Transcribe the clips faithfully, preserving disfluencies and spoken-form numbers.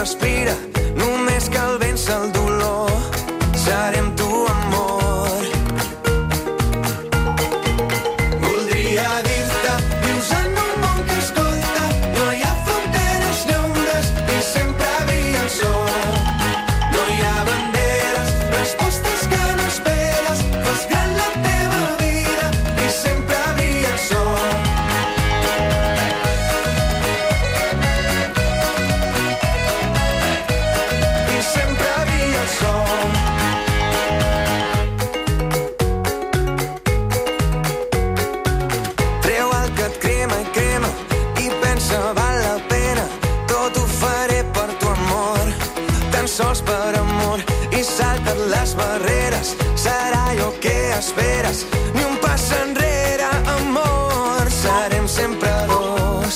respira, només cal vèncer el dolor. Serem tu, amor. Voldria dir-te, vius en un món que escolta, no hi ha fronteres ni ombres, i sempre brilla el sol. No hi ha banderes, respostes que no esperes, fas gran la teva vida, i sempre brilla el sol. I sempre brilla el sol. Treu el que et crema i crema i pensa val la pena. Tot ho faré per tu, amor, tan sols per amor. I salta't les barreres, serà allò que esperes. Ni un pas enrere, amor, serem sempre dos.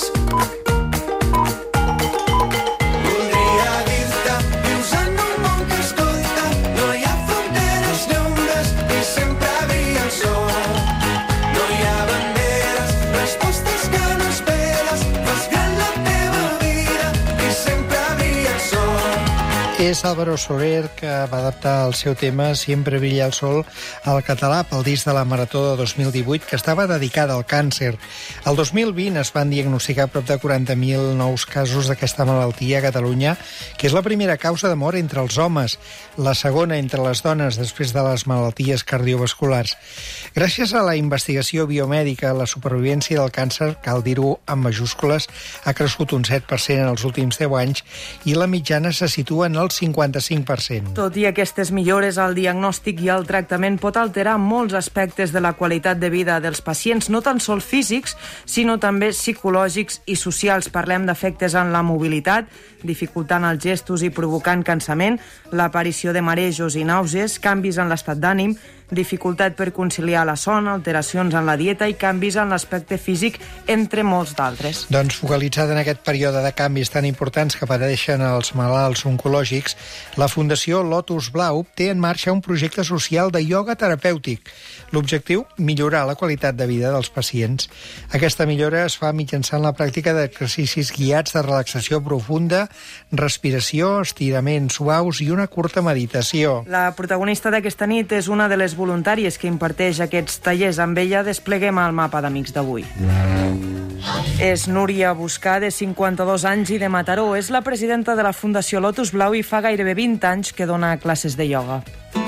Voldria dir-te, vius en un món que escolta, no hi ha fronteres ni ombres, i sempre brilla el sol. No hi ha banderes, respostes que no esperes, fas gran la teva vida, i sempre brilla el sol. És Álvaro Soler, que va adaptar el seu tema Siempre brilla el sol al català pel disc de la Marató de dos mil divuit, que estava dedicada al càncer. El dos mil vint es van diagnosticar prop de quaranta mil nous casos d'aquesta malaltia a Catalunya, que és la primera causa de mort entre els homes, la segona entre les dones després de les malalties cardiovasculars. Gràcies a la investigació biomèdica, la supervivència del càncer, cal dir-ho amb majúscules, ha crescut un set per cent en els últims deu anys i la mitjana se situa en el cinquanta-cinc per cent. Tot i aquestes millores, el diagnòstic i el tractament pot alterar molts aspectes de la qualitat de vida dels pacients, no tan sols físics, sinó també psicològics i socials. Parlem d'efectes en la mobilitat, dificultant els gestos i provocant cansament, l'aparició de marejos i nàusees, canvis en l'estat d'ànim, dificultat per conciliar la son, alteracions en la dieta i canvis en l'aspecte físic, entre molts d'altres. Doncs focalitzada en aquest període de canvis tan importants que apareixen als malalts oncològics, la Fundació Lotus Blau té en marxa un projecte social de ioga terapèutic. L'objectiu, millorar la qualitat de vida dels pacients. Aquesta millora es fa mitjançant la pràctica d'exercicis guiats de relaxació profunda, respiració, estiraments suaus i una curta meditació. La protagonista d'aquesta nit és una de les voluntàries que imparteix aquests tallers. Amb ella despleguem el mapa d'amics d'avui. És Núria Buscà, de cinquanta-dos anys i de Mataró. És la presidenta de la Fundació Lotus Blau i fa gairebé vint anys que dona classes de ioga.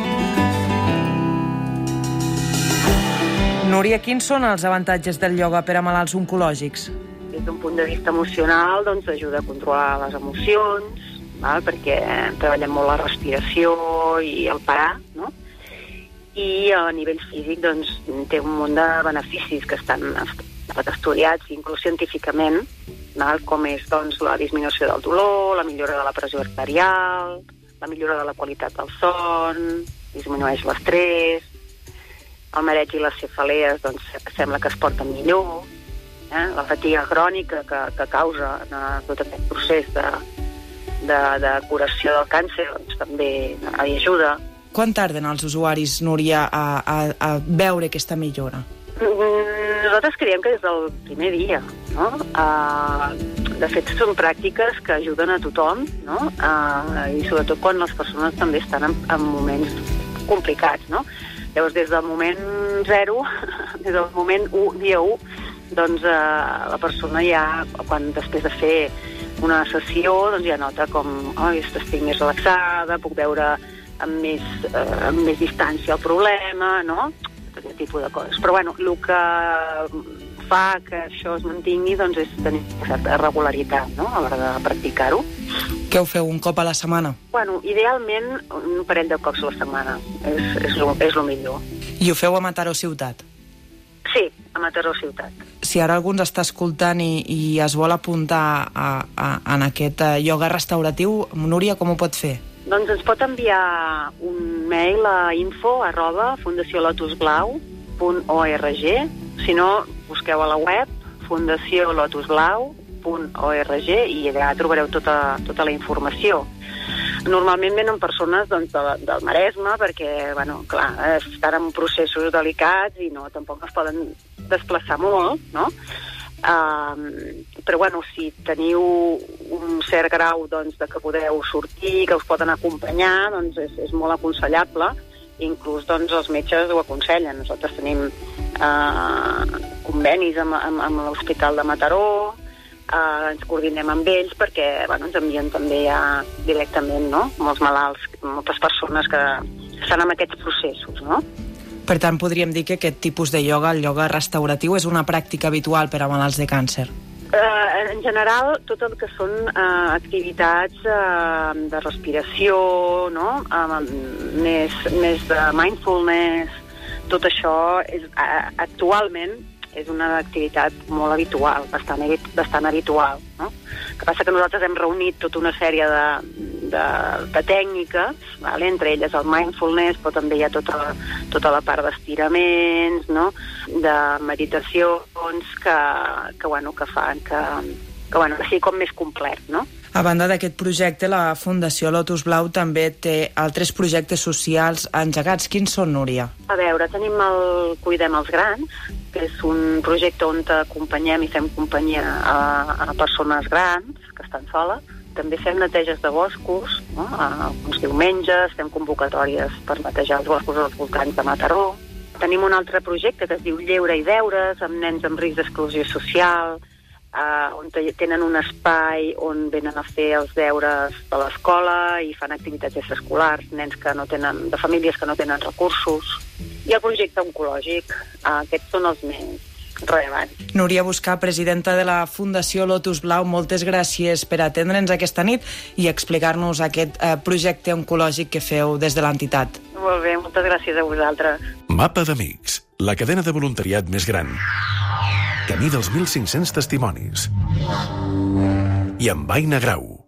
Núria, quins són els avantatges del ioga per a malalts oncològics? Des d'un punt de vista emocional, doncs, ajuda a controlar les emocions, val? Perquè treballem molt la respiració i el parar, no? I a nivell físic, doncs, té un munt de beneficis que estan estudiats, inclús científicament, val? Com és, doncs, la disminució del dolor, la millora de la pressió arterial, la millora de la qualitat del son, disminueix l'estrès, el mareig i les cefalees, doncs, sembla que es porten millor, eh? La fatiga crònica que, que causa eh, tot aquest procés de, de, de curació del càncer, doncs, també hi ajuda. Quan tarden els usuaris, Núria, a, a, a veure aquesta millora? Nosaltres creiem que des del primer dia, no? Uh, de fet, són pràctiques que ajuden a tothom, no? Uh, i sobretot quan les persones també estan en, en moments complicats, no? Llavors, des del moment zero, des del moment u, dia u, doncs uh, la persona ja, quan després de fer una sessió, doncs ja nota com, oh, estic més relaxada, puc veure amb més, eh, amb més distància el problema, no? Aquest tipus de coses. Però, bueno, el que fa que això es mantingui, doncs, és tenir certa regularitat, no?, a l'hora de practicar-ho. Què ho feu, un cop a la setmana? Bueno, idealment, un parell de cops a la setmana. És, és, lo, és lo millor. I ho feu a Mataró ciutat? Sí, a Mataró ciutat. Si ara algú ens està escoltant i, i es vol apuntar a, a, en aquest ioga restauratiu, Núria, com ho pot fer? Doncs ens pot enviar un mail a info arroba fundaciolotusblau punt org. Si no, busqueu a la web fundació lotus blau punt org i allà trobareu tota, tota la informació. Normalment venen persones, doncs, de, del Maresme, perquè, bueno, clar, estan en processos delicats i no, tampoc es poden desplaçar molt, no? Uh, però bueno, si teniu un cert grau doncs, de que podeu sortir, que us poden acompanyar, doncs és, és molt aconsellable. Inclús doncs, els metges ho aconsellen. Nosaltres tenim uh, convenis amb, amb, amb l'Hospital de Mataró, uh, ens coordinem amb ells perquè bueno, ens envien també ja directament, no? Molts malalts, moltes persones que estan en aquests processos, no? Per tant, podríem dir que aquest tipus de ioga, el ioga restauratiu, és una pràctica habitual per a malalts de càncer. Uh, en general, tot el que són uh, activitats uh, de respiració, no? uh, més, més de mindfulness, tot això és, uh, actualment és una activitat molt habitual, bastant, bastant habitual. No? El que passa que nosaltres hem reunit tota una sèrie de, de, de tècniques, vale? Entre elles el mindfulness, però també hi ha tota la, tota la part d'estiraments, no? De meditacions que, que, bueno, que fan que, que, bueno, que sigui com més complet, no? A banda d'aquest projecte, la Fundació Lotus Blau també té altres projectes socials engegats. Quins són, Núria? A veure, tenim el Cuidem els Grans, que és un projecte on acompanyem i fem companyia a, a persones grans que estan soles. També fem neteges de boscos, no? Uns diumenges, fem convocatòries per netejar els boscos als voltants de Mataró. Tenim un altre projecte que es diu Lleure i Deures, amb nens amb risc d'exclusió social, Uh, on tenen un espai on venen a fer els deures de l'escola i fan activitats extraescolars, nens que no tenen, de famílies que no tenen recursos. I el projecte oncològic, uh, aquests són els més rellevants. Núria Buscà, presidenta de la Fundació Lotus Blau, moltes gràcies per atendre'ns aquesta nit i explicar-nos aquest uh, projecte oncològic que feu des de l'entitat. Molt bé, moltes gràcies a vosaltres. Mapa d'Amics, la cadena de voluntariat més gran. Camí dels mil cinc-cents testimonis. I amb Aina Grau.